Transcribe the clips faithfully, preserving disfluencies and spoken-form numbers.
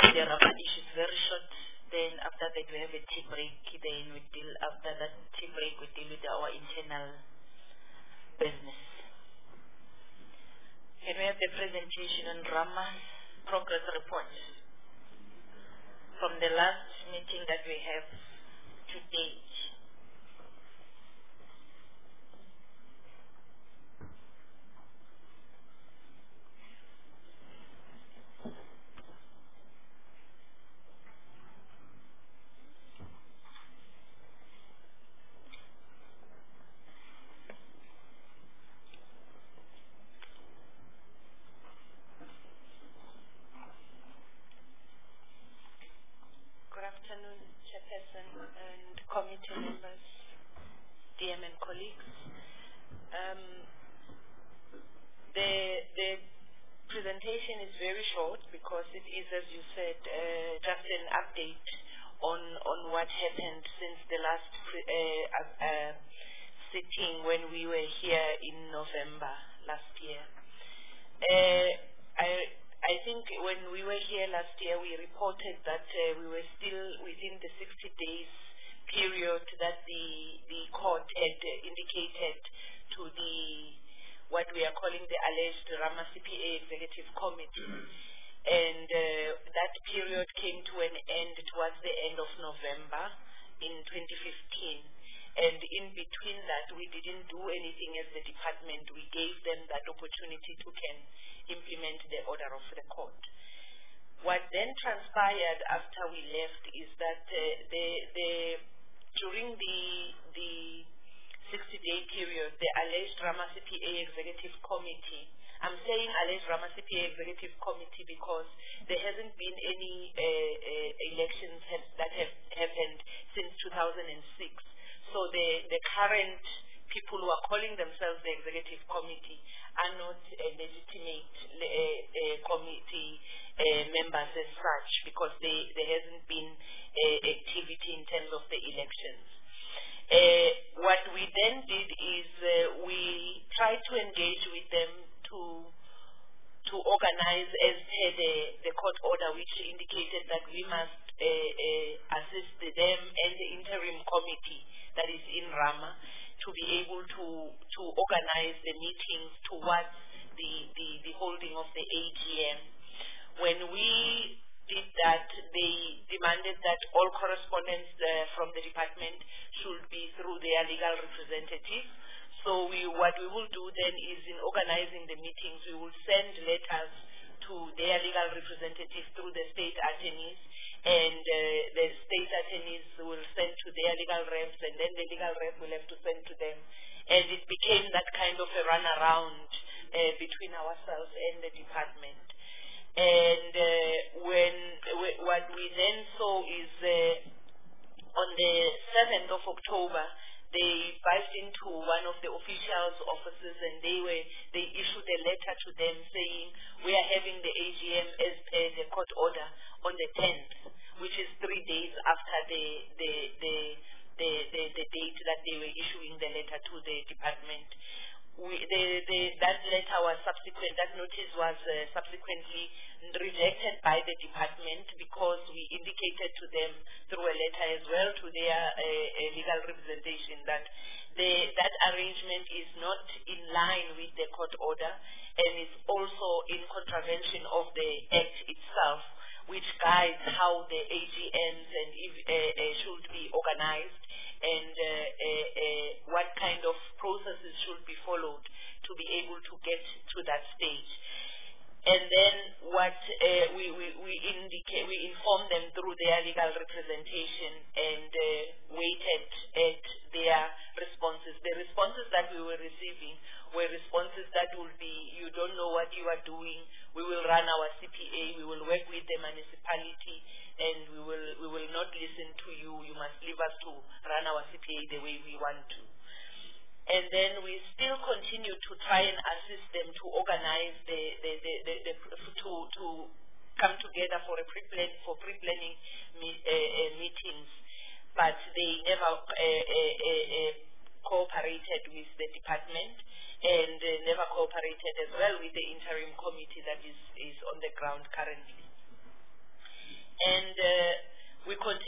the Rama issue is very short. Then after that we have a tea break. Then we deal, after that tea break we deal with our internal business. Can we have the presentation on Rama's progress report from the last meeting that we have to date? Committee members, D M and colleagues. Um, the the presentation is very short because it is, as you said, uh, just an update on on what happened since the last pre, uh, uh, sitting when we were here in November last year. Uh, I I think when we were here last year, we reported that uh, we were still within the sixty days period that the the court had uh, indicated to the what we are calling the alleged Rama C P A Executive Committee, and uh, that period came to an end towards the end of November in twenty fifteen. And in between that, we didn't do anything as the department. We gave them that opportunity to can implement the order of the court. What then transpired after we left is that uh, the the during the the sixty-day period, the alleged Rama C P A Executive Committee, I'm saying alleged Rama C P A Executive Committee because there hasn't been any uh, uh, elections have, that have happened since two thousand six. So the, the current people who are calling themselves the Executive Committee are not uh, legitimate uh, uh, committee uh, members as such because they, there hasn't been uh, activity in terms of the elections. Uh, what we then did is uh, we tried to engage with them to to organize as per the, the court order, which indicated that we must uh, uh, assist them and the interim committee that is in Rama to be able to to organize the meetings towards the, the, the holding of the A G M. When we did that, they demanded that all correspondence uh, from the department should be through their legal representative. So we, what we will do then is in organizing the meetings, we will send letters to their legal representative through the state attorneys, and uh, the state attorneys will send to their legal reps, and then the legal rep will have to send to them. And it became that kind of a runaround uh, between ourselves and the department. And uh, when w what we then saw is uh, on the seventh of October, they buzzed into one of the officials' offices and they were they issued a letter to them saying we are having the A G M as per the court order on the tenth, which is three days after the the the the, the, the date that they were issuing the letter to the department. We, the, the, that letter was subsequent, that notice was uh, subsequently rejected by the department because we indicated to them through a letter as well to their uh, uh, legal representation that the, that arrangement is not in line with the court order and is also in contravention of the Act itself, which guides how the A G Ms and if, uh, uh, should be organized and uh, uh, uh, what kind of processes should be followed to be able to get to that stage. And then what uh, we, we, we indicate, we informed them through their legal representation and uh, waited at their responses. The responses that we were receiving were responses that will be, you don't know what you are doing, we will run our C P A, we will work with the municipality, and we will, we will not listen to you, you must leave us to run our C P A the way we want to. And then we still continue to try and assist them to organize the, the, the, the, the to, to come together for a pre-plan, for pre-planning me, uh, uh, meetings, but they never uh, uh, uh, uh, cooperated with the department and uh, never cooperated as well with the interim committee that is, is on the ground currently.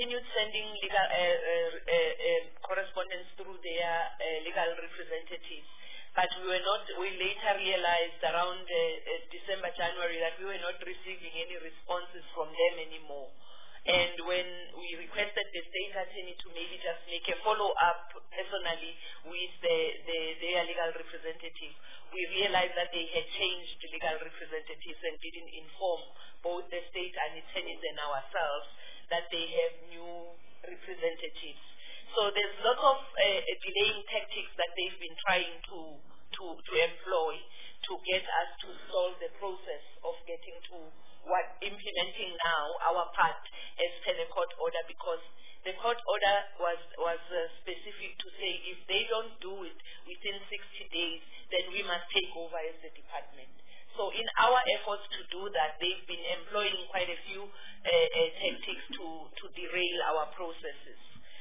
continued sending legal uh, uh, uh, uh, correspondence through their uh, legal representatives, but we were not, we later realized around uh, uh, December, January that we were not receiving any responses from them anymore. And when we requested the state attorney to maybe just make a follow-up personally with the, the, their legal representative, we realized that they had changed the legal representatives and didn't inform both the state attorneys and ourselves that they have new representatives. So there's lots of uh, delaying tactics that they've been trying to, to, to employ to get us to solve the process of getting to what implementing now our part as per the court order, because the court order was was uh, specific to say if they don't do it within sixty days, then we must take over as the department. So in our efforts to do that, they've been employing quite a few uh, uh, tactics to, to derail our processes.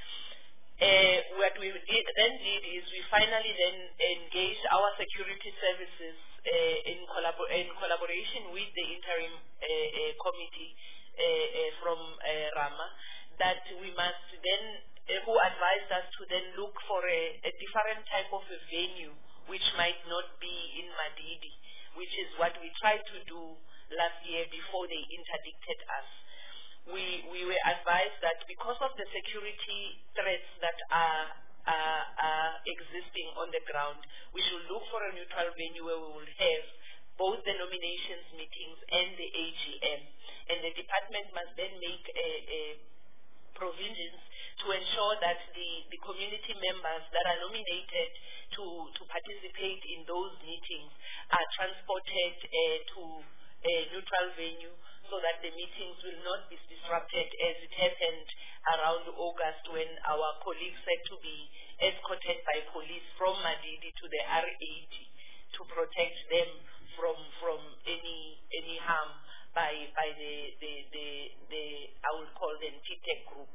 Uh, what we did, then did is we finally then engaged our security services uh, in, collabor in collaboration with the interim uh, uh, committee uh, uh, from uh, Rama, that we must then, uh, who advised us to then look for a, a different type of a venue which might not be in Madidi, which is what we tried to do last year before they interdicted us. We, we were advised that because of the security threats that are, are, are existing on the ground, we should look for a neutral venue where we will have both the nominations meetings and the A G M. And the department must then make a, a provisions to ensure that the, the community members that are nominated to, to participate in those meetings are transported uh, to a neutral venue, so that the meetings will not be disrupted as it happened around August when our colleagues had to be escorted by police from Madidi to the R eighty to protect them from from any any harm by by the the the, the I will call them T T E C group.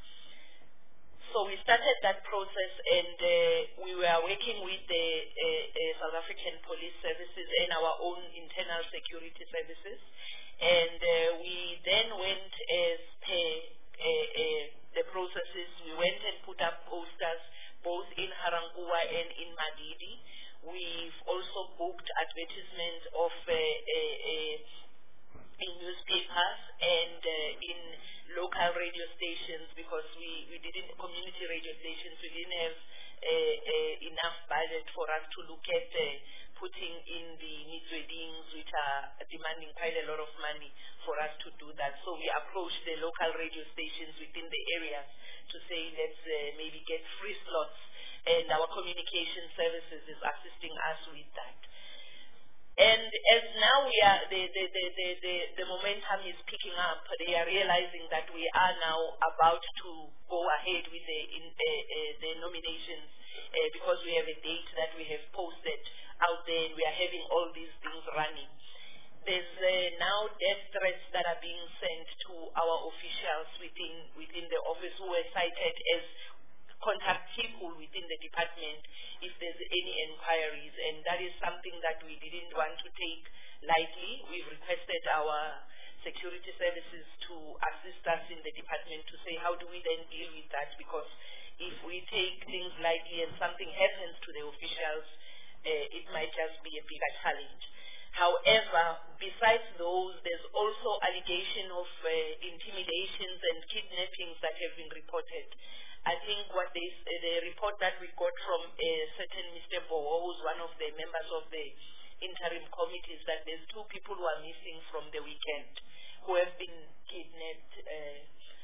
So we started that process, and uh, we were working with the uh, uh, South African Police Services and our own internal security services. And uh, we then went as per uh, uh, the processes. We went and put up posters both in Harankuwa and in Madidi. We've also booked advertisements of uh, uh, uh, in newspapers and uh, in local radio stations, because we, we didn't, community radio stations, we didn't have uh, uh, enough budget for us to look at uh, putting in the Mitswedings, which are demanding quite a lot of money for us to do that. So we approached the local radio stations within the areas to say, let's uh, maybe get free slots, and our communication services is assisting us with that. And as now we are, the, the, the, the, the, the momentum is picking up, they are realizing that we are now about to go ahead with the, in, uh, uh, the nominations uh, because we have a date that we have posted out there, and we are having all these things running. There's uh, now death threats that are being sent to our officials within, within the office who were cited as contact people within the department if there's any inquiries, and that is something that we didn't want to take lightly. We've requested our security services to assist us in the department to say how do we then deal with that, because if we take things lightly and something happens to the officials, uh, it might just be a bigger challenge. However, besides those, there's also allegation of uh, intimidations and kidnappings that have been reported. I think what they, uh, the report that we got from a certain Mister Bowo, who's one of the members of the interim committee, is that there's two people who are missing from the weekend who have been kidnapped uh,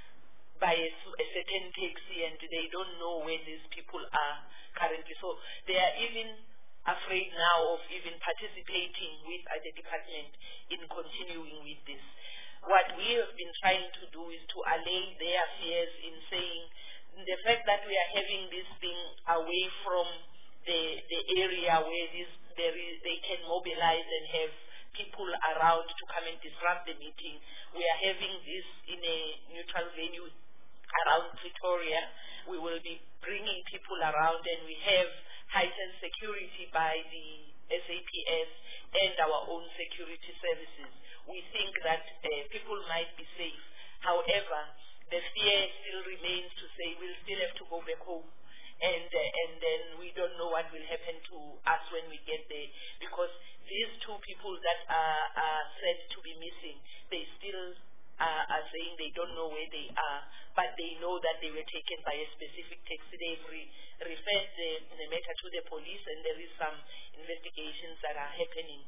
by a, a certain taxi, and they don't know where these people are currently. So they are even afraid now of even participating with uh, the department in continuing with this. What we have been trying to do is to allay their fears in saying the fact that we are having this thing away from the the area where this there is they can mobilize and have people around to come and disrupt the meeting. We are having this in a neutral venue around Pretoria. We will be bringing people around, and we have heightened security by the S A P S and our own security services. We think that uh, people might be safe. However, the fear still remains to say we'll still have to go back home. And, uh, and then we don't know what will happen to us when we get there, because these two people that are, are said to be missing, they still uh, are saying they don't know where they are, but they know that they were taken by a specific taxi. They've re referred the, the matter to the police, and there is some investigations that are happening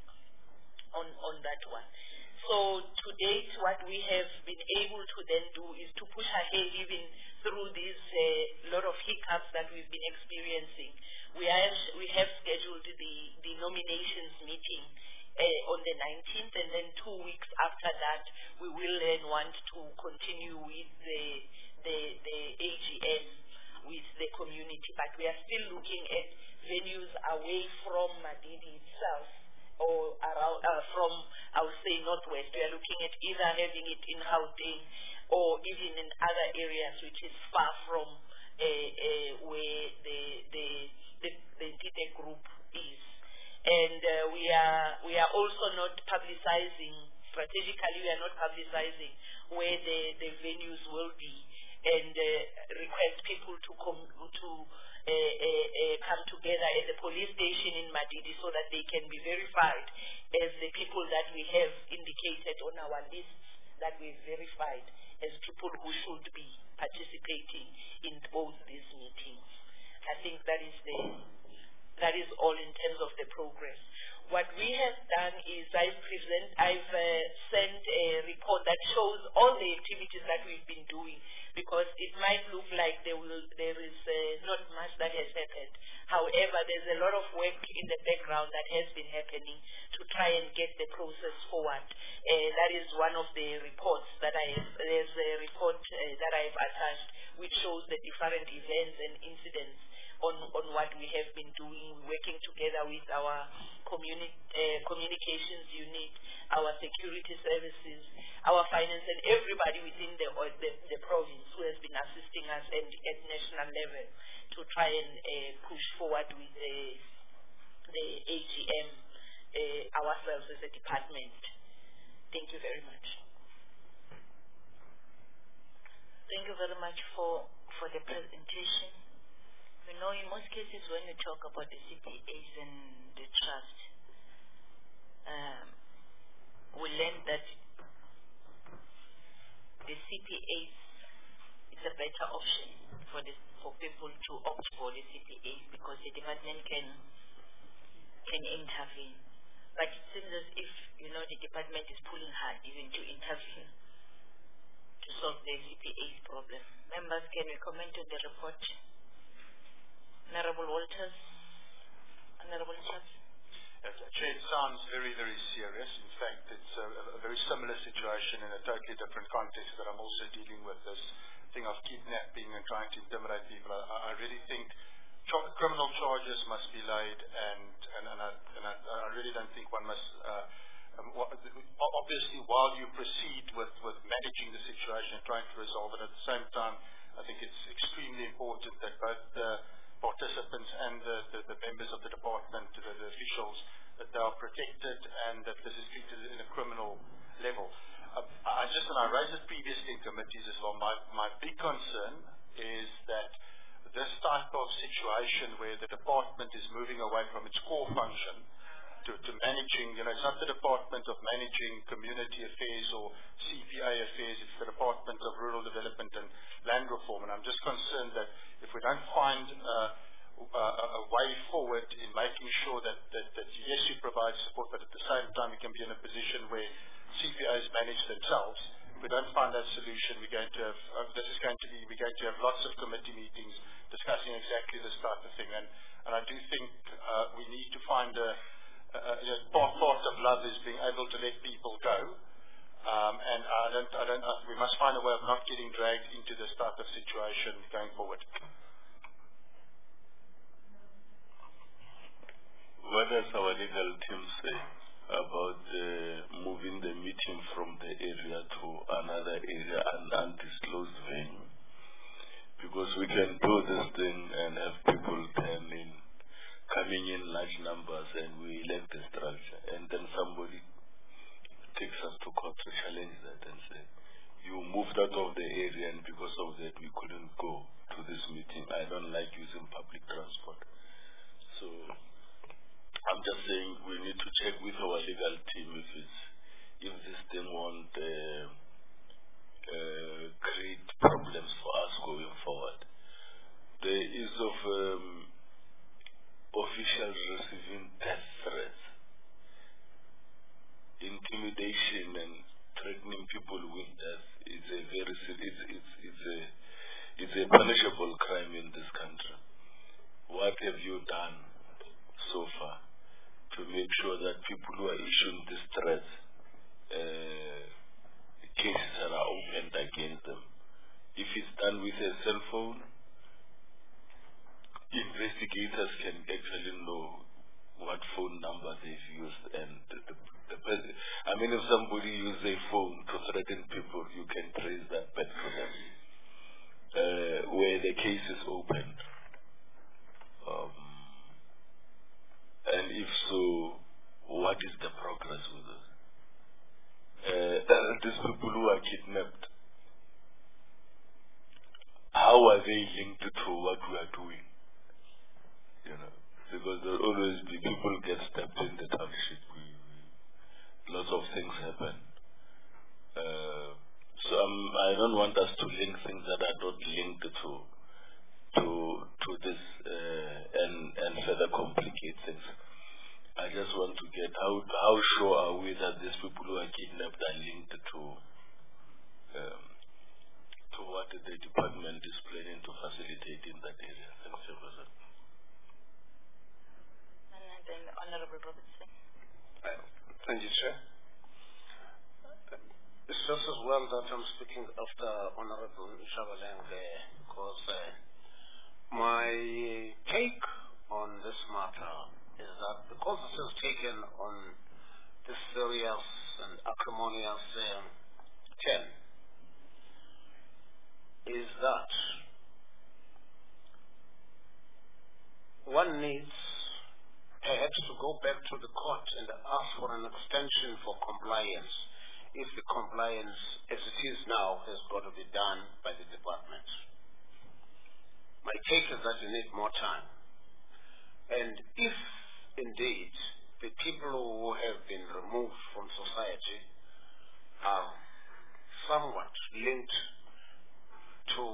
on, on that one. So to date, what we have been able to then do is to push ahead even through these uh, lot of hiccups that we've been experiencing. We have, we have scheduled the, the nominations meeting uh, on the nineteenth, and then two weeks after that, we will then want to continue with the, the, the A G M with the community. But we are still looking at venues away from Madidi itself, or around, uh, from, I would say, Northwest. We are looking at either having it in Gauteng or even in other areas which is far from uh, uh, where the, the, the, the Ntite group is. And uh, we are we are also not publicizing, strategically we are not publicizing where the, the venues will be, and uh, request people to come to Uh, uh, uh, come together at the police station in Madidi so that they can be verified as the people that we have indicated on our lists that we've verified as people who should be participating in both these meetings. I think that is the that is all in terms of the progress. What we have done is I've present I've uh, sent a report that shows all the activities that we've been doing, because it might look like there will there is uh, not much that has happened. However, there's a lot of work in the background that has been happening to try and get the process forward. Uh, that is one of the reports that I have. There's a report uh, that I've attached which shows the different events and incidents on, on what we have been doing, working together with our communi uh, communications unit, our security services, our finance, and everybody within the, uh, the, the province who has been assisting us at, at national level to try and uh, push forward with the, the A G M uh, ourselves as a department. Thank you very much. Thank you very much for, for the presentation. You know, in most cases when you talk about the C P As and the trust, um, we learned that the C P As is a better option for the, for people to opt for the C P As, because the department can can intervene. But it seems as if, you know, the department is pulling hard even to intervene to solve the C P As problem. Members, can we comment on the report? Honorable Walters. Honorable Chaps. Yes, Chair, it sounds very, very serious. In fact, it's a, a very similar situation in a totally different context that I'm also dealing with, this thing of kidnapping and trying to intimidate people. I, I really think criminal charges must be laid, and, and, and, I, and I, I really don't think one must, uh, um, obviously while you proceed with, with managing the situation and trying to resolve it, at the same time, I think it's extremely important that both the participants and the, the, the members of the department, the, the officials, that they are protected and that this is treated in a criminal level. Uh, I just, and I raised it previously in committees as well, my, my big concern is that this type of situation where the department is moving away from its core function to, to managing, you know, it's not the Department of Managing Community Affairs or C P A Affairs, it's the Department of Rural Development and Land Reform. And I'm just concerned that if we don't find uh, uh, a way forward in making sure that, that, that yes, you provide support, but at the same time you can be in a position where C P As manage themselves. If we don't find that solution, we're going to have, uh, this is going to be, we're going to have lots of committee meetings discussing exactly this type of thing. And, and I do think uh, we need to find a, Uh, you know, part, part of love is being able to let people go, um, and I don't, I don't, uh, we must find a way of not getting dragged into this type of situation going forward. What does our legal team say about uh, moving the meeting from the area to another area, an undisclosed venue? Because we can do this thing and have people turn in, coming in large numbers, and we elect the structure, and then somebody takes us to court to challenge that and say, you moved out of the area, and because of that we couldn't go to this meeting. I don't like using public transport. So I'm just saying we need to check with our legal team if it's, if this thing won't uh, uh, create problems for us going forward. The use of um, officials receiving death threats, intimidation and threatening people with death is a very it's it's it's a it's a punishable crime in this country. What have you done so far to make sure that people who are issuing these threats, uh, cases are opened against them? If it's done with a cell phone, investigators can actually know what phone number they've used, and the, the, the person, I mean, if somebody uses a phone to threaten people, you can trace that back to them, uh, where the case is opened. Um, and if so, what is the progress with it? Uh, these people who are kidnapped, how are they linked to what we are doing? You know, because there will always be people get stabbed in the township. We, we, lots of things happen. Uh, so um, I don't want us to link things that are not linked to to to this uh, and and further complicate things. I just want to get how how sure are we that these people who are kidnapped are linked to um, to what the department is planning to facilitate in that area. Thanks, Professor. And then Honorable Robertson. Uh, thank you, Chair. It's just as well that I'm speaking after Honorable Shabaleng, because uh, my take on this matter is that because this is taken on this serious and acrimonious um, ten, is that one needs perhaps to go back to the court and ask for an extension for compliance, if the compliance as it is now has got to be done by the department. My take is that you need more time. And if indeed the people who have been removed from society are somewhat linked to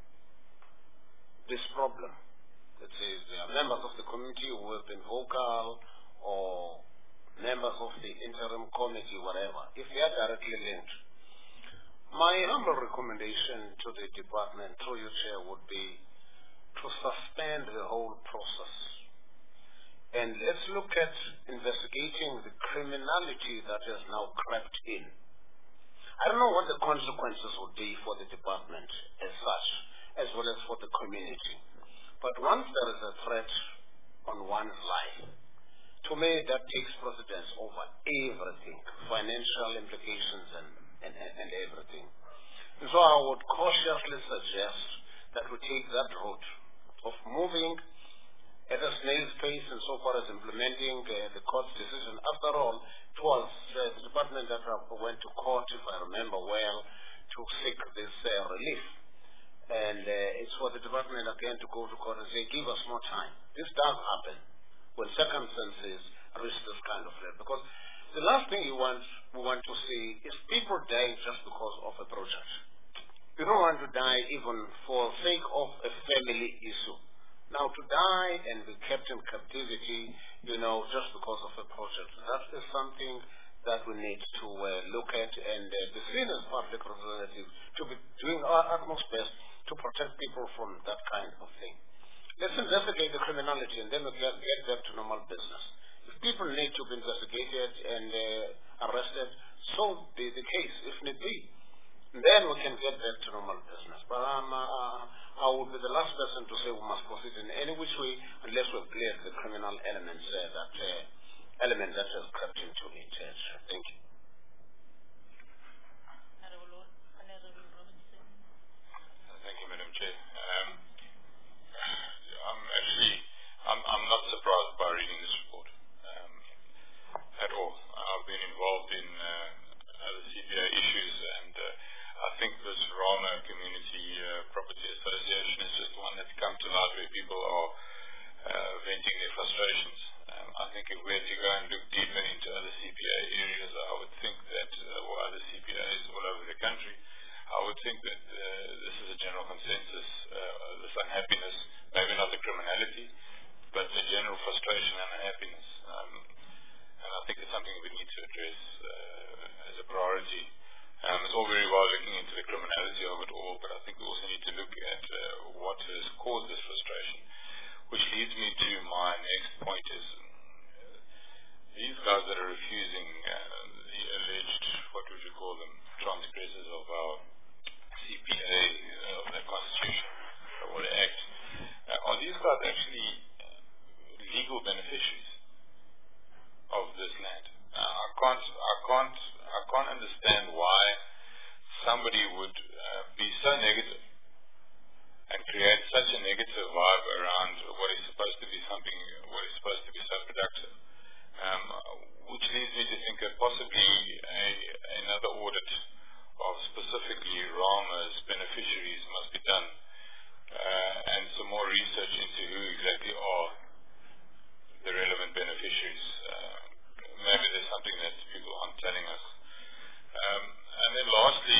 this problem, let's say they are members of the community who have been vocal, or members of the interim committee, whatever, if they are directly linked, my humble recommendation to the department, through you, Chair, would be to suspend the whole process. And let's look at investigating the criminality that has now crept in. I don't know what the consequences would be for the department as such, as well as for the community. But once there is a threat on one's life, to me that takes precedence over everything, financial implications and, and, and everything. And so I would cautiously suggest that we take that route of moving at a snail's pace and so far as implementing uh, the court's decision. After all, it was uh, the department that went to court, if I remember well, to seek this uh, relief. And uh, it's for the department again to go to court and say, give us more time. This does happen when circumstances reach this kind of level. Because the last thing you want, we want to see is people dying just because of a project. You don't want to die even for the sake of a family issue. Now, to die and be kept in captivity, you know, just because of a project, that is something that we need to uh, look at and uh, be seen as public representatives to be doing our utmost best to protect people from that kind of thing. Let's investigate the criminality and then we get, get back to normal business. If people need to be investigated and uh, arrested, so be the case, if need be. And then we can get back to normal business. But um, uh, I would be the last person to say we must proceed in any which way unless we've cleared the criminal elements, uh, that uh, element that has crept into it. Uh, thank you. Thank you, Madam Chair. Um, I'm actually, I'm, I'm not surprised by reading this report um, at all. I've been involved in uh, other C B A issues, and uh, I think this Rama Community uh, Property Association is just one that's come to light where people are uh, venting their frustrations. Um, I think if we had to go and look deeper into other C P A areas, I would think that, uh, or other C P As all over the country, I would think that uh, this is a general consensus, uh, this unhappiness, maybe not the criminality, but the general frustration and unhappiness. Um, and I think it's something we need to address uh, as a priority. Um, it's all very well looking into the criminality of it all, but I think we also need to look at uh, what has caused this frustration. Which leads me to my next point is uh, these guys that are refusing uh, the alleged, what would you call them, transgressors of our C P A, uh, of the Constitution, or the Act, uh, are these guys actually legal beneficiaries of this land? Uh, I can't, I can't, I can't understand why somebody would uh, be so negative and create such a negative vibe around what is supposed to be something, what is supposed to be so productive. Um, which leads me to think that possibly a, another audit of specifically Rama's beneficiaries must be done, uh, and some more research into who exactly are the relevant beneficiaries. Uh, maybe there's something that people aren't telling us. Um, and then lastly,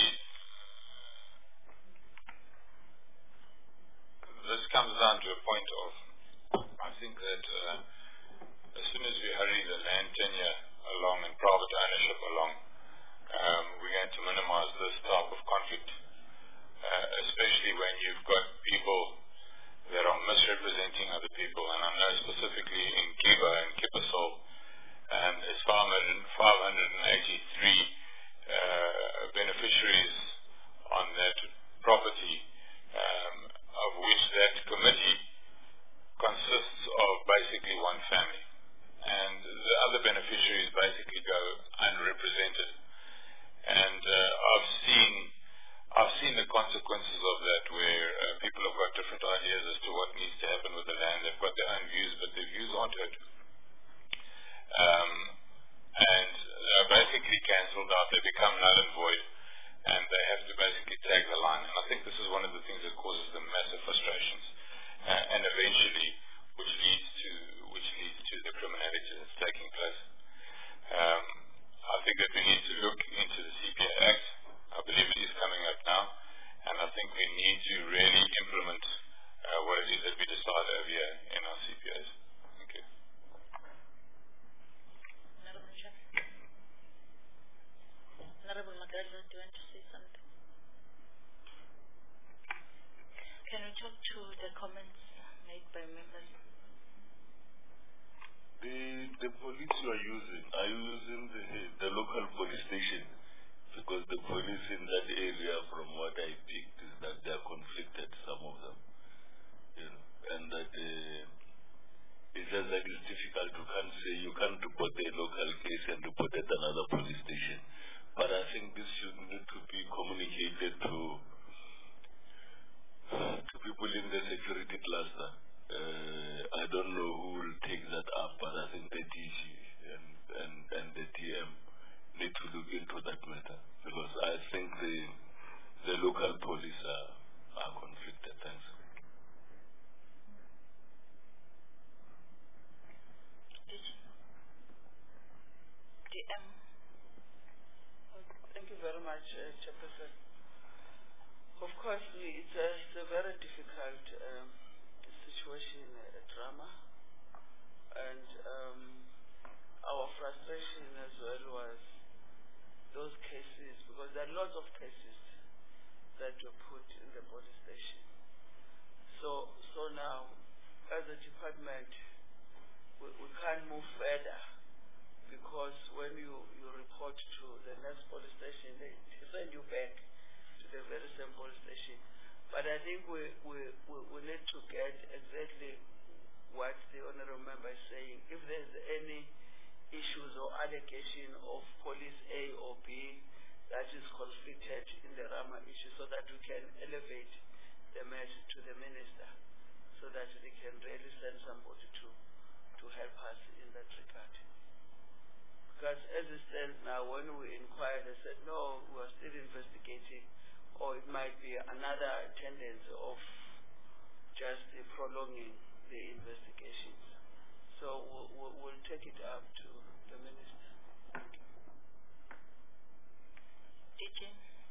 this comes down to a point of, I think that uh, as soon as we hurry the land tenure along and private ownership along, um, we're going to minimize this type of conflict, uh, especially when you've got people that are misrepresenting other people. And I know specifically in Kiba and Kipasol, um, there's five hundred eighty-three uh, beneficiaries on that property, um, of which that committee consists of basically one family. And the other beneficiaries basically go unrepresented. And uh, I've seen I've seen the consequences of that, where uh, people have got different ideas as to what needs to happen with the land. They've got their own views, but their views aren't heard. Um, and they're basically cancelled out. They become null and void, and they have to basically tag the line. And I think this is one of the things that causes them massive frustrations, uh, and eventually, which leads to which leads to the criminality that's taking place. Um, I think that we need to look into the C P A Act. I believe it is coming up now, and I think we need to really implement uh, what it is that we decide over here in our C P As. Thank you. Honorable Magaza, do you want to say something? Can we talk to the comments made by members? The the police you are using, are you using the the local police station? Because the police in that area, from what I picked, is that they are conflicted, some of them, you know, and that uh, it's just that it's difficult. You can't say you can't report a local case and report at another police station. But I think this should need to be communicated to to people in the security cluster. Uh, I don't know who will take that up, but I think the D G and, and, and the D M need to look into that matter, because I think the the local police are, are conflicted. Thanks. D M. Thank you very much, uh, Chairperson. Of course, it's a, it's a very difficult um, situation at Rama, and um, our frustration as well was those cases, because there are lots of cases that were put in the police station. So, so now, as a department, we, we can't move further, because when you, you report to the next police station, they, they send you back to the very same police station. But I think we, we, we, we need to get exactly what the honorable member is saying. If there's any issues or allegation of police A or B that is conflicted in the Rama issue, so that we can elevate the matter to the minister, so that they can really send somebody to, to help us in that regard. Because as it stands now, when we inquired, they said, no, we are still investigating or it might be another tendency of just uh, prolonging the investigations. So we'll, we'll, we'll take it up to the minister. D J,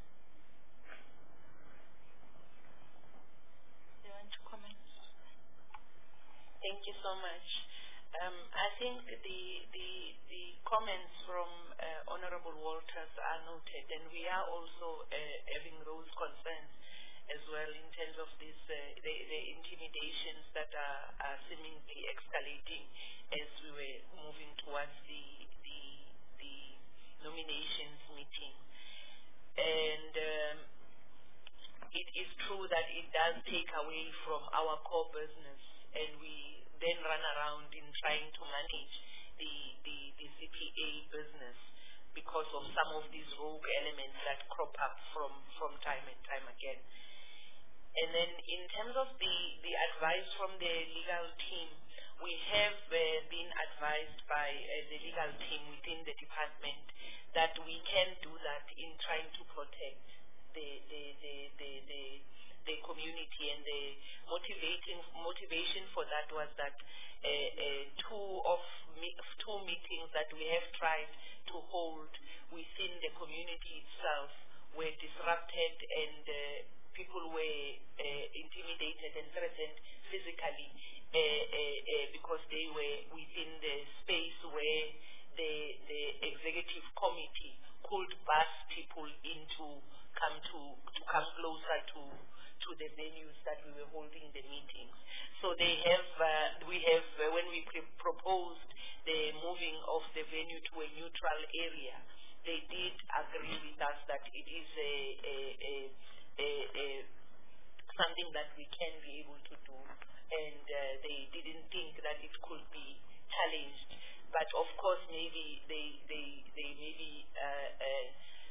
you want to comment? Thank you so much. Um, I think the, the, the comments from uh, Honorable Walters are noted, and we are also uh, having those concerns as well in terms of this, uh, the, the intimidations that are, are seemingly escalating as we were moving towards the, the, the nominations meeting. And um, it is true that it does take away from our core business, and we then run around in trying to manage the, the, the C P A business because of some of these rogue elements that crop up from, from time and time again. And then in terms of the, the advice from the legal team, we have uh, been advised by uh, the legal team within the department that we can do that in trying to protect the, the, the, the, the, the community, and the motivating motivation for that was that uh, uh, two of me, two meetings that we have tried to hold within the community itself were disrupted, and uh, people were uh, intimidated and threatened physically uh, uh, uh, because they were within the space where the, the executive committee could bus people into come to, to come closer to to the venues that we were holding the meetings. So they have, uh, we have, uh, when we proposed the moving of the venue to a neutral area, they did agree with us that it is a, a, a, a, a something that we can be able to do, and uh, they didn't think that it could be challenged. But of course, maybe they, they, they maybe uh, uh,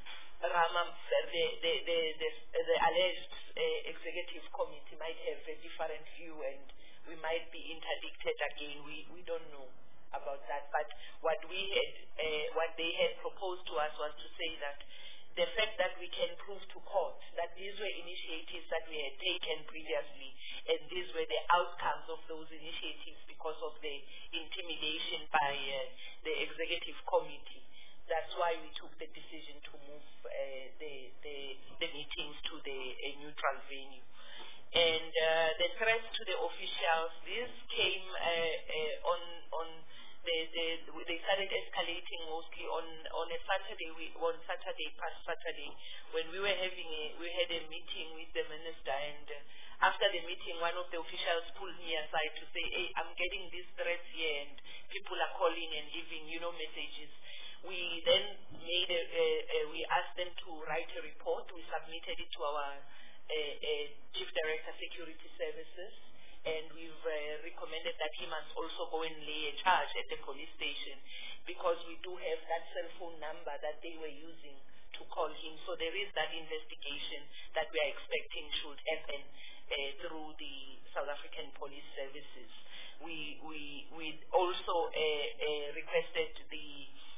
Rama, the, the, the, the, the alleged uh, executive committee might have a different view, and we might be interdicted again. We, we don't know about that. But what we had, uh, what they had proposed to us was to say that the fact that we can prove to court that these were initiatives that we had taken previously, and these were the outcomes of those initiatives because of the intimidation by uh, the executive committee. That's why we took the decision to move uh, the, the, the meetings to the a neutral venue. And uh, the threats to the officials, this came uh, uh, on on the, the they started escalating mostly on on a Saturday we, on Saturday past Saturday when we were having a we had a meeting with the minister, and uh, after the meeting one of the officials pulled me aside to say, hey, I'm getting these threats here and people are calling and leaving you know messages. We then made a, a, a, we asked them to write a report. We submitted it to our uh, uh, Chief Director Security Services, and we've uh, recommended that he must also go and lay a charge at the police station, because we do have that cell phone number that they were using to call him. So there is that investigation that we are expecting should happen uh, through the South African Police Services. We, we, we also uh, uh, requested the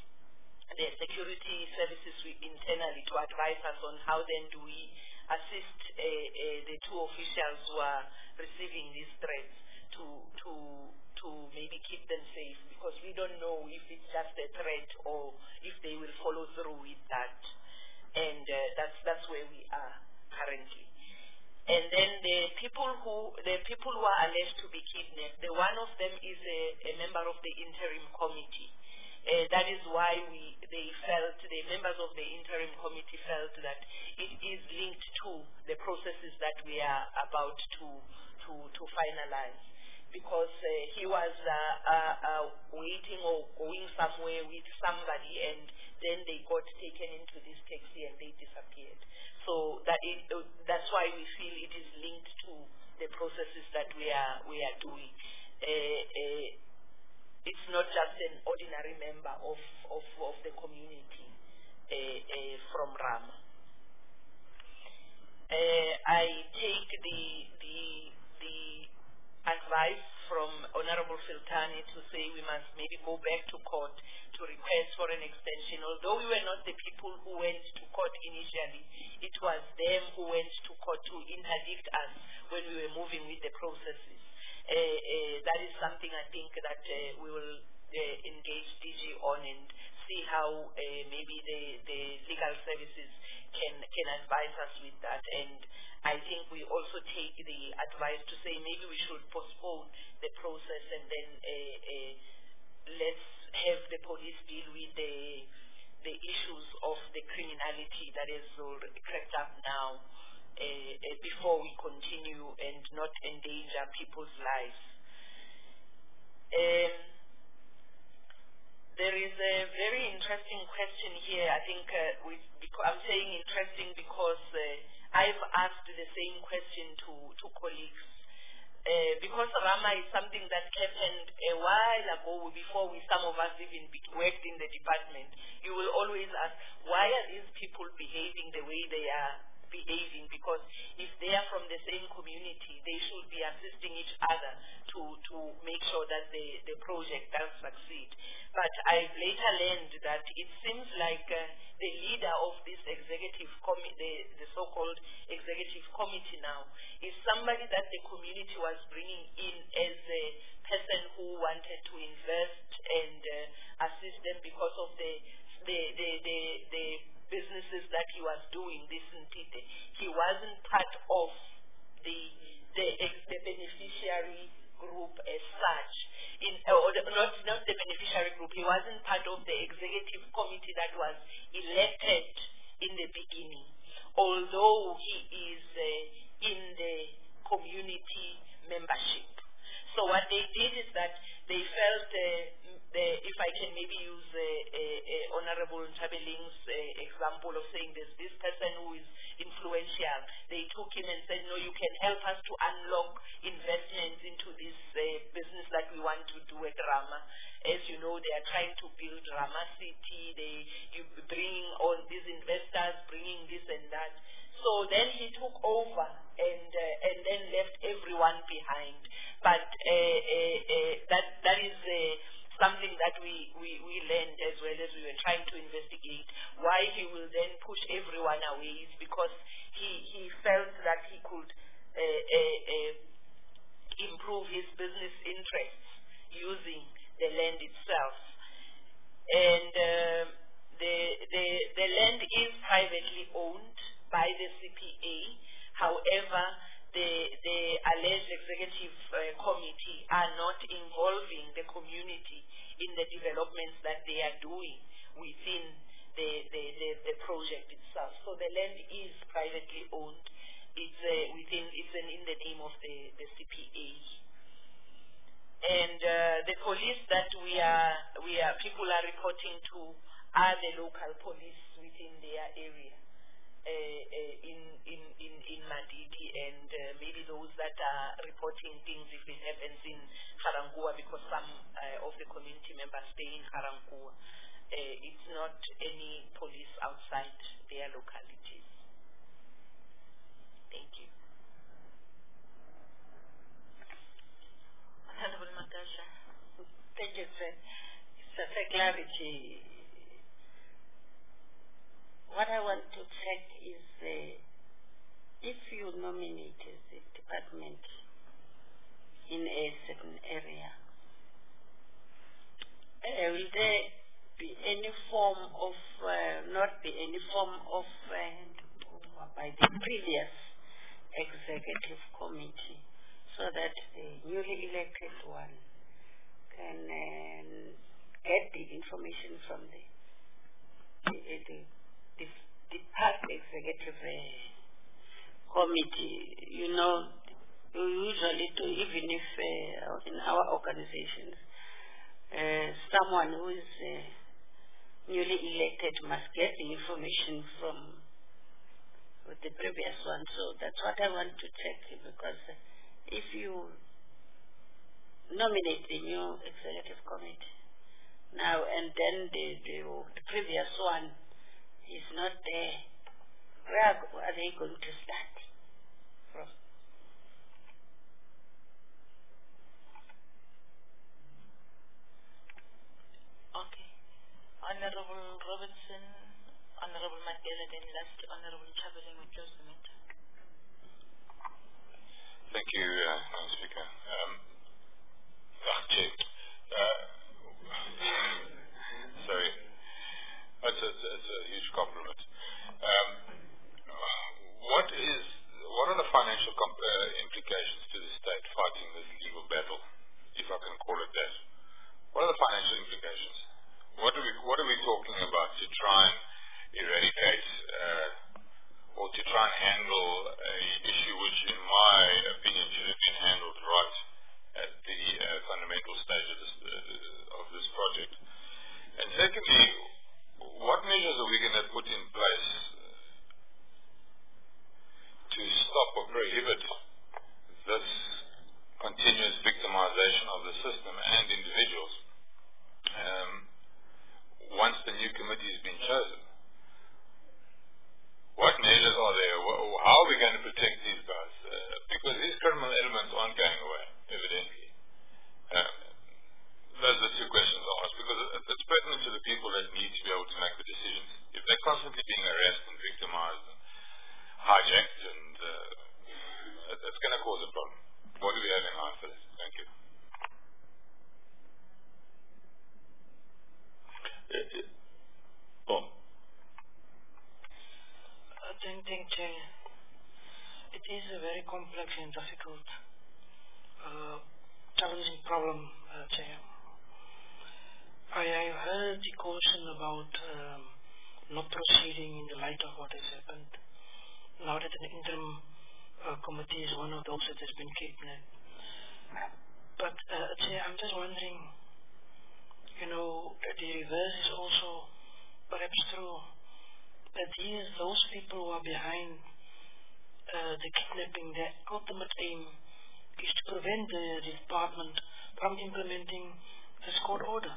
the security services internally to advise us on how then do we assist uh, uh, the two officials who are receiving these threats to to to maybe keep them safe, because we don't know if it's just a threat or if they will follow through with that, and uh, that's that's where we are currently. And then the people who the people who are alleged to be kidnapped, the one of them is a, a member of the interim committee. Uh, that is why we, they felt, the members of the interim committee felt that it is linked to the processes that we are about to to, to finalize. Because uh, he was uh, uh, uh, waiting or going somewhere with somebody, and then they got taken into this taxi and they disappeared. So that it, uh, that's why we feel it is linked to the processes that we are we are doing. Uh, uh, It's not just an ordinary member of, of, of the community uh, uh, from Rama. Uh, I take the, the, the advice from Honorable Filtani to say we must maybe go back to court to request for an extension. Although we were not the people who went to court initially, it was them who went to court to interdict us when we were moving with the processes. Uh, uh, that is something I think that uh, we will uh, engage D G on and see how uh, maybe the, the legal services can, can advise us with that. And I think we also take the advice to say maybe we should postpone the process and then uh, uh, let's have the police deal with the the issues of the criminality that is crept up now uh, uh, before we continue and not endanger people's lives. Um, there is a very interesting question here. I think uh, with, I'm saying interesting because uh, I've asked the same question to, to colleagues. Uh, because Rama is something that happened a while ago before we, some of us even be, worked in the department. You will always ask, why are these people behaving the way they are behaving? Because if they are from the same community, they should be assisting each other to, to make sure that the, the project does succeed. But I've later learned that it seems like uh, the leader of this executive committee, the, the so-called executive committee now, is somebody that the community was bringing in as a person who wanted to invest and uh, assist them because of the the the the, the businesses that he was doing, this Ntite. He wasn't part of the the, the beneficiary group as such. In, or the, not, not the beneficiary group. He wasn't part of the executive committee that was elected in the beginning, although he is uh, in the community membership. So what they did is that they felt, uh, the, if I can maybe use uh, uh, uh, Honorable Ntabeling's uh, example of saying there's this person who is influential, they took him and said, no, you can help us to unlock investments into this uh, business that we want to do at Rama. As you know, they are trying to build Rama City. They you bring all these investors, bringing this and that. So then he took over and uh, and then left everyone behind. But uh, uh, uh, that that is uh, something that we, we, we learned as well as we were trying to investigate. Why he will then push everyone away is because he, he felt that he could uh, uh, uh, improve his business interests using the land itself. And uh, the, the, the land is privately owned by the C P A. However, the, the alleged executive uh, committee are not involving the community in the developments that they are doing within the, the, the, the project itself. So the land is privately owned. It's uh, within, it's an, in the name of the, the C P A. And uh, the police that we are, we are, people are reporting to are the local police within their area. Uh, uh, in, in, in, in Madidi, and uh, maybe those that are reporting things if it happens in Harangua, because some uh, of the community members stay in Harangua. Uh, it's not any police outside their localities. Thank you. Honorable Magasha. Thank you, sir. It's a clarity. What I want to check is uh, if you nominate as a department in a certain area, uh, will there be any form of, uh, not be any form of uh, by the previous executive committee so that the newly elected one can uh, get the information from the, the, the The, the past executive uh, committee, you know, we usually do, even if uh, in our organizations, uh, someone who is uh, newly elected must get the information from with the previous one. So that's what I want to check, because if you nominate the new executive committee now and then the, the, the previous one is not there, where are they going to start from? Okay. then last, Honorable Chabeling will close the matter. Thank you, uh, Madam Speaker. Um, ah, Chair. Uh, sorry. It's a, it's a huge compliment. Um, what is, what are the financial comp- uh, implications to the state fighting this legal battle, if I can call it that? What are the financial implications? What are we, what are we talking about to try and eradicate uh, or to try and handle a issue which, in my opinion, should have been handled right at the uh, fundamental stage of this, uh, of this project? And secondly, what measures are we going to put in place to stop or prohibit this continuous victimization of the system and individuals um, once the new committee has been chosen? What measures are there? How are we going to protect these guys? Uh, because these criminal elements aren't going away, evidently. Um, those are the two questions I'll ask, because it's pertinent to the people that need to be able to make the decisions. If they're constantly being harassed and victimized and hijacked, and uh, it, it's going to cause a problem. What do we have in mind for this? Thank you. Oh. I think, think Chair, it is a very complex and difficult, uh, challenging problem, uh, Chair. I have heard the caution about um, not proceeding in the light of what has happened. Now that an interim uh, committee is one of those that has been kidnapped. But, uh, Chair, I'm just wondering, you know, that the reverse is also perhaps true. That these, those people who are behind uh, the kidnapping, their ultimate aim is to prevent the, the department from implementing this court order.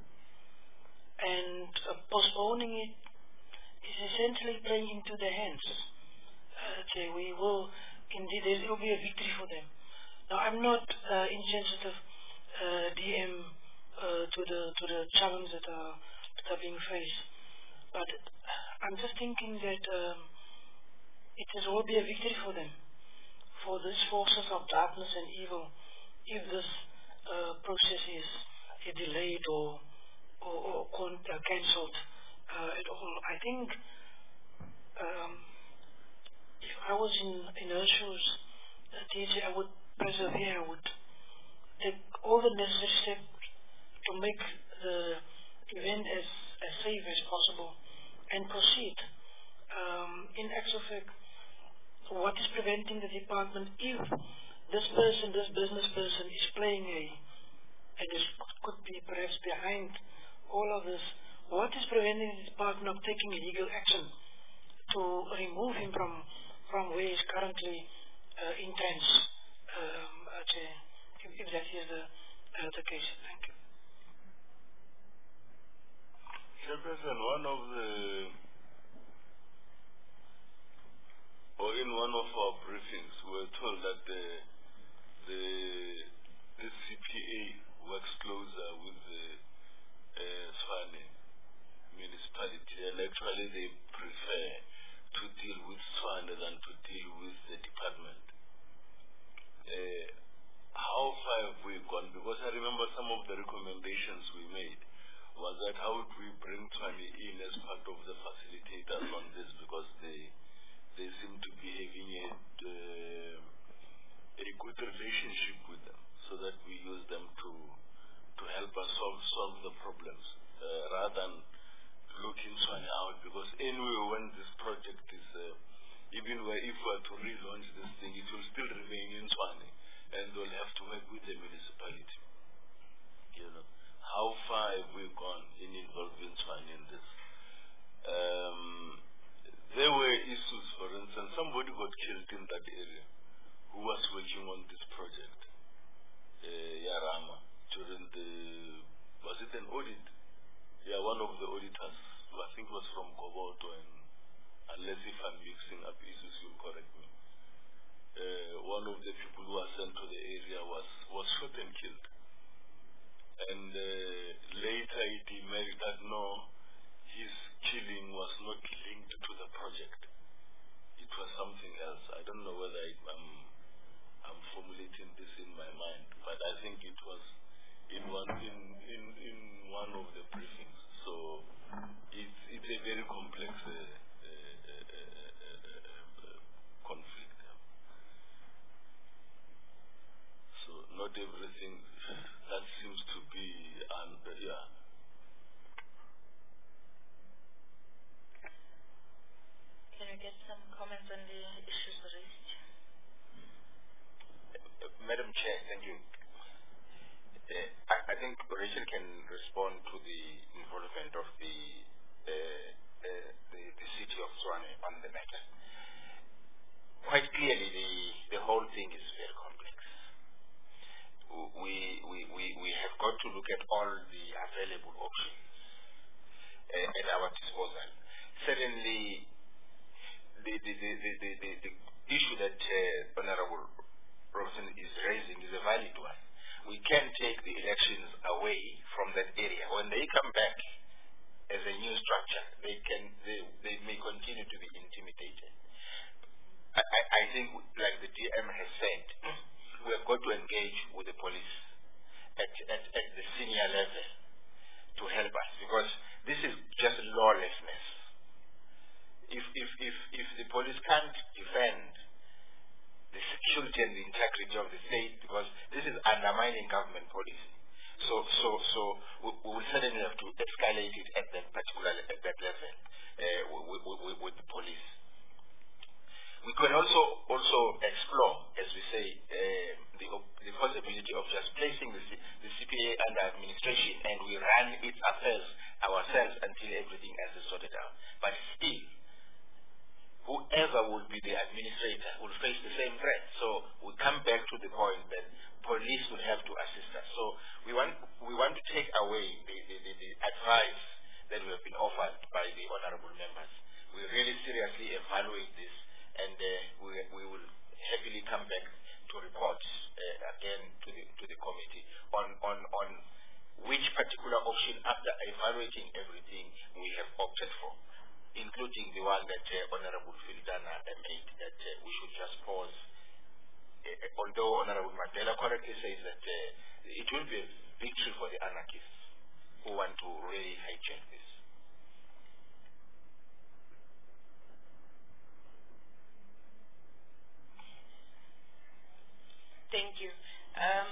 And uh, postponing it is essentially playing into their hands. Uh, okay, we will, indeed, there will be a victory for them. Now, I'm not uh, insensitive uh, D M uh, to the to the challenges that are, that are being faced. But I'm just thinking that um, it will be a victory for them, for these forces of darkness and evil, if this uh, process is uh, delayed or or, or con- uh, cancelled uh, at all. I think um, if I was in, in her shoes, uh, D J, I would persevere, I would take all the necessary steps to make the event as, as safe as possible and proceed. Um, in actual fact, what is preventing the department, if this person, this business person is playing a, and is, could be perhaps behind all of this, what is preventing the department of taking legal action to remove him from, from where he is currently uh, entrenched, um, if, if that is the, uh, the case? Thank you. Chairperson, one of the, or in one of our briefings, we were told that the, the, the C P A works closer with the uh, Tshwane municipality, and actually they prefer to deal with Tshwane than to deal with the department. Uh, how far have we gone? Because I remember some of the recommendations we made was that how would we bring Tshwane in as part of the facilitators on this, because they they seem to be having a, uh, a good relationship with them, so that we use them to to help us solve solve the problems uh, rather than looking Tshwane out. Because anyway, when this project is uh, even where if we are to relaunch this thing, it will still remain in Tshwane, and they'll have to work with the municipality. You know. How far have we gone in involving Tshwane in this? Um, there were issues, for instance, somebody got killed in that area who was working on this project, uh, Yarama, during the, was it an audit? Yeah, one of the auditors, who I think was from Koboto, and unless if I'm mixing up issues, you'll correct me. Uh, one of the people who was sent to the area was, was shot and killed. And uh, later he demerged that no, his killing was not linked to the project. It was something else. I don't know whether I, I'm, I'm formulating this in my mind, but I think it was in one in, in, in one of the briefings. So it's, it's a very complex uh, uh, uh, uh, uh, conflict. So not everything that seems to be, and uh, yeah. Can we get some comments on the issues raised? Uh, Madam Chair, thank you. Uh, I, I think Rachel can respond to the involvement of the uh, uh, the, the city of Tshwane on the matter. Quite clearly, the, the whole thing is very complex. We, we, we, we have got to look at all the available options uh, at our disposal. Certainly, the, the, the, the, the, the, the issue that uh, Honorable Robinson is raising is a valid one. We can take the elections away from that area. When they come back as a new structure, they can they, they may continue to be intimidated. I, I, I think, like the D M has said, we have got to engage with the police at, at, at the senior level to help us, because this is just lawlessness. If, if, if, if the police can't defend the security and the integrity of the state, because this is undermining government policy. So, so, so we, we will certainly have to escalate it at that particular at that level uh, with, with, with the police. We can also also explore, as we say, uh, the, the possibility of just placing the, C, the C P A under administration, and we run its affairs ourselves until everything else is sorted out. But still, whoever will be the administrator will face the same threat. So we come back to the point that police will have to assist us. So we want we want to take away the, the, the, the advice that we have been offered by the honorable members. We really seriously evaluate this, and uh, we, we will heavily come back to report uh, again to the to the committee on, on, on which particular option, after evaluating everything, we have opted for, including the one that uh, Honorable Filidana made, that uh, we should just pause. Uh, although Honorable Mandela correctly says that uh, it will be a victory for the anarchists who want to really hijack this. Thank you. Um,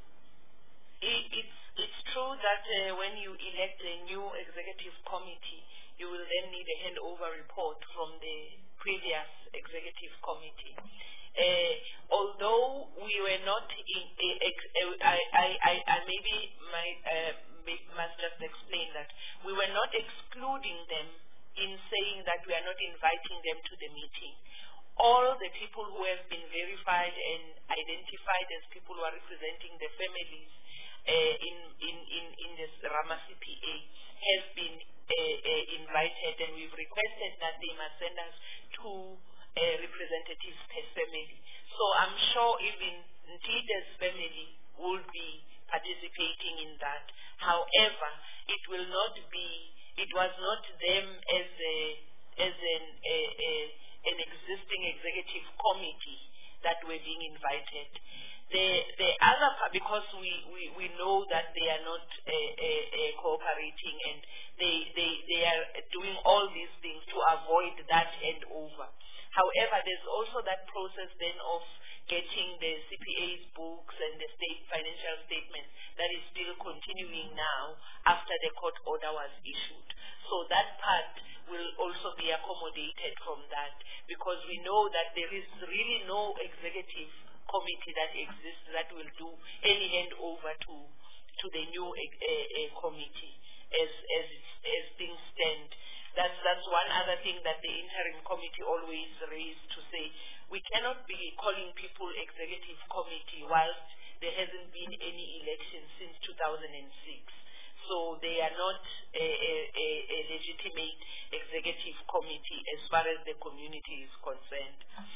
it, it's, it's true that uh, when you elect a new executive committee, you will then need a handover report from the previous executive committee. Uh, although we were not in, uh, ex, uh, I, I, I, I maybe might, uh, must just explain that we were not excluding them in saying that we are not inviting them to the meeting. All the people who have been verified and identified as people who are representing the families uh, in, in, in, in this Rama C P A have been uh, uh, invited, and we've requested that they must send us two uh, representatives per family. So I'm sure even Ntide's family will be participating in that. However, it will not be, it was not them as a, as an, a, a, an existing executive committee that were being invited. The, the other part, because we, we, we know that they are not uh, uh, uh, cooperating, and they, they, they are doing all these things to avoid that handover. However, there's also that process then of getting the C P A's books and the state financial statements that is still continuing now after the court order was issued. So that part will also be accommodated from that, because we know that there is really no executive committee that exists that will do any handover to to the new uh, uh, committee as as it's, as things stand. That's that's one other thing that the interim committee always raised, to say we cannot be calling people executive committee whilst there hasn't been any election since two thousand six. So they are not a, a, a legitimate executive committee as far as the community is concerned.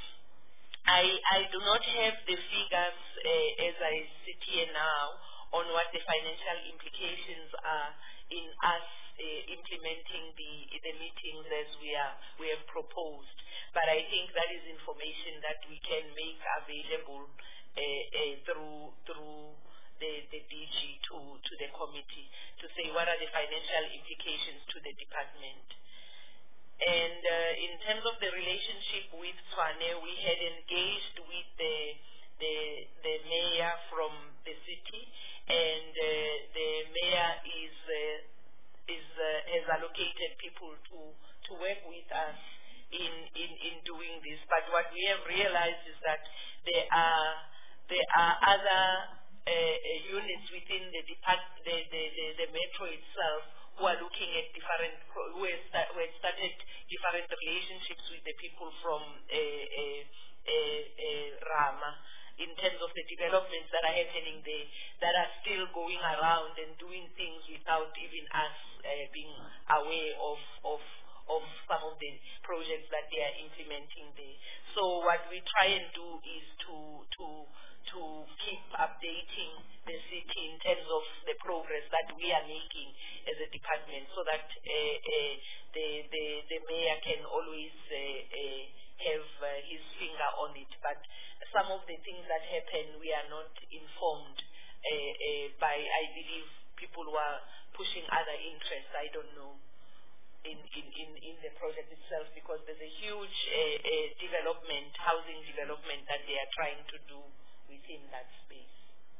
I, I do not have the figures uh, as I sit here now on what the financial implications are in us uh, implementing the the meetings as we are we have proposed. But I think that is information that we can make available uh, uh, through through the, the D G to to the committee to say what are the financial implications to the department. And uh, in terms of the relationship with Tshwane, we had engaged with the the the mayor from the city, and uh, the mayor is uh, is uh, has allocated people to to work with us in in in doing this. But what we have realized is that there are there are other uh, uh, units within the depart the, the the the metro itself who are looking at different pro who have, start, who have started different relationships with the people from uh, uh, uh, uh, Rama, in terms of the developments that are happening there, that are still going around and doing things without even us uh, being aware of, of, of some of the projects that they are implementing there. So what we try and do is to, to, to keep updating the city in terms of the progress that we are making as a department, so that uh, uh, the, the, the mayor can always uh, uh, have uh, his finger on it. But some of the things that happen, we are not informed uh, uh, by, I believe, people who are pushing other interests, I don't know, in, in, in, in the project itself, because there's a huge uh, uh, development, housing development that they are trying to do within that space.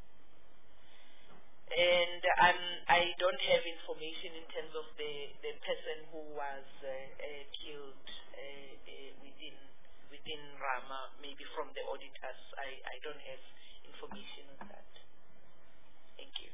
And um, I don't have information in terms of the, the person who was uh, uh, killed uh, uh, within within Rama, maybe from the auditors. I, I don't have information on that. Thank you.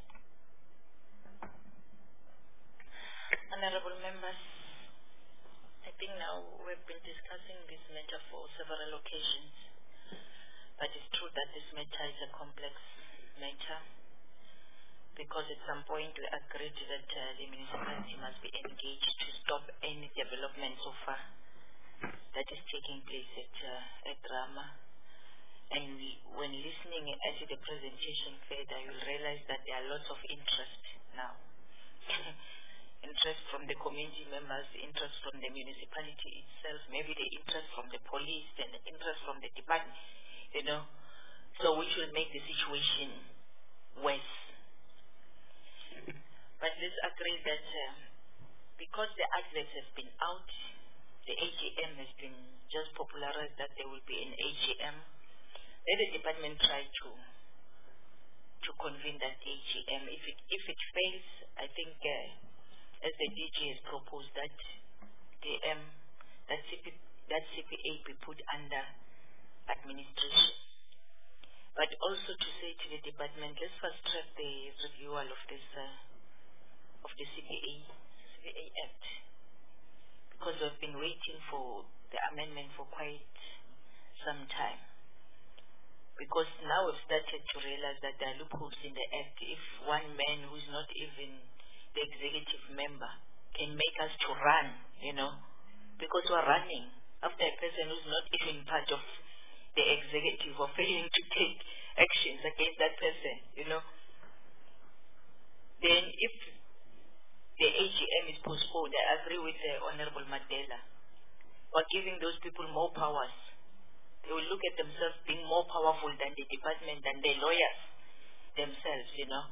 Honorable members, I think now we've been discussing this matter for several occasions, but it's true that this matter is a complex matter, because at some point we agreed that uh, the municipality must be engaged to stop any development so far that is taking place at, uh, at Rama. And we, when listening at the presentation further, you'll realize that there are lots of interest now. Interest from the community members, interest from the municipality itself, maybe the interest from the police and the interest from the department, you know, so which will make the situation worse. But let's agree that um, because the adverts have been out, the A G M has been just popularized that there will be an A G M. Let the department try to to convene that A G M. If it if it fails, I think uh, as the D G has proposed that the um that C P that C P A be put under administration. But also to say to the department, let's fast track the renewal of this uh, of the C P A C P A Act, because we've been waiting for the amendment for quite some time. Because now we've started to realize that there are loopholes in the Act. If one man who's not even the executive member can make us to run, you know, because we're running after a person who's not even part of the executive or failing to take actions against that person, you know, then if the A G M is postponed, I agree with the Honorable Mandela, we're giving those people more powers. They will look at themselves being more powerful than the department, than the lawyers themselves, you know,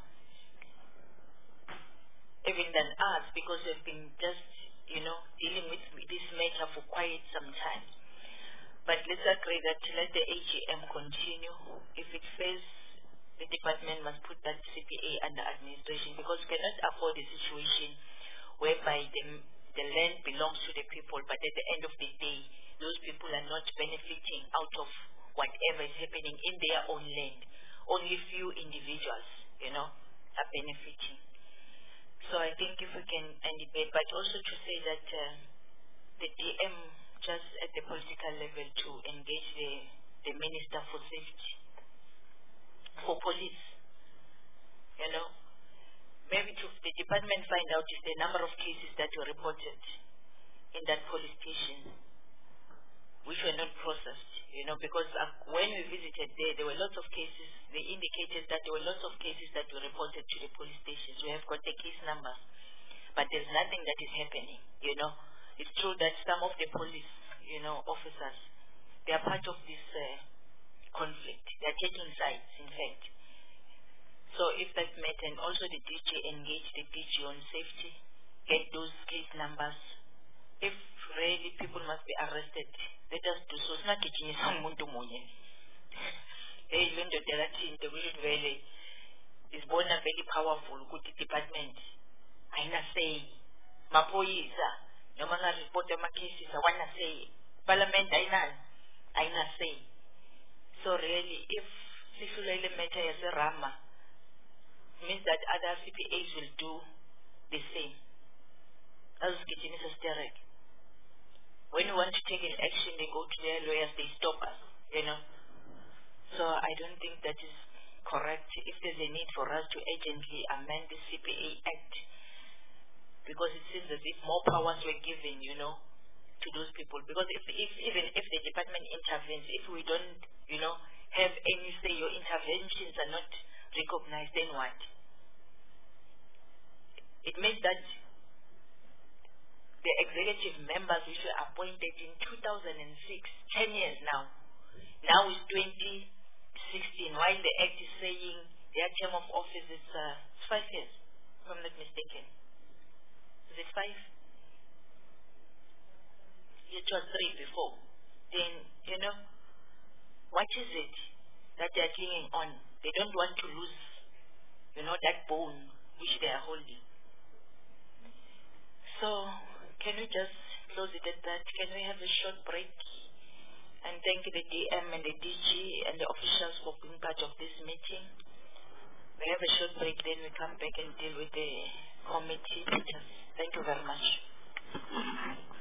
even than us, because we've been just, you know, dealing with this matter for quite some time. But let's agree that let the A G M continue. If it fails, the department must put that C P A under administration, because we cannot afford a situation whereby the, the land belongs to the people, but at the end of the day, those people are not benefiting out of whatever is happening in their own land. Only few individuals, you know, are benefiting. So I think if we can indicate, but also to say that uh, the D M, just at the political level, to engage the, the Minister for Safety, for police, you know, maybe to the department find out if the number of cases that were reported in that police station which were not processed, you know, because uh, when we visited there, there were lots of cases. They indicated that there were lots of cases that were reported to the police stations. We have got the case numbers, but there's nothing that is happening, you know. It's true that some of the police, you know, officers, they are part of this uh, conflict. They are taking sides, in fact. So if that matter, and also the D G, engage the D G on safety, get those case numbers. If really people must be arrested, let us do so. It's not teaching someone to money. Hey, when the direction, the Willet Valley is born a very powerful good department. I na say, Mapoisa. No man has reported my cases, I wanna say. Parliament, I na, I na say. So really, if Sifulele matter as a Rama, means that other C P As will do the same. As getting is hysteric. When we want to take an action, they go to their lawyers, they stop us, you know. So I don't think that is correct. If there's a need for us to urgently amend the C P A Act, because it seems as if more powers were given, you know, to those people. Because if, if even if the department intervenes, if we don't, you know, have any say, your interventions are not recognized, then what? It means that the executive members which were appointed in two thousand six, ten years now, now is twenty sixteen, while the Act is saying their term of office is uh, five years, if I'm not mistaken. Is it five? It was three before. Then, you know, what is it that they are clinging on? They don't want to lose, you know, that bone which they are holding. So, can we just close it at that? Can we have a short break? And thank the D M and the D G and the officials for being part of this meeting. We have a short break, then we come back and deal with the committee. Thank you very much.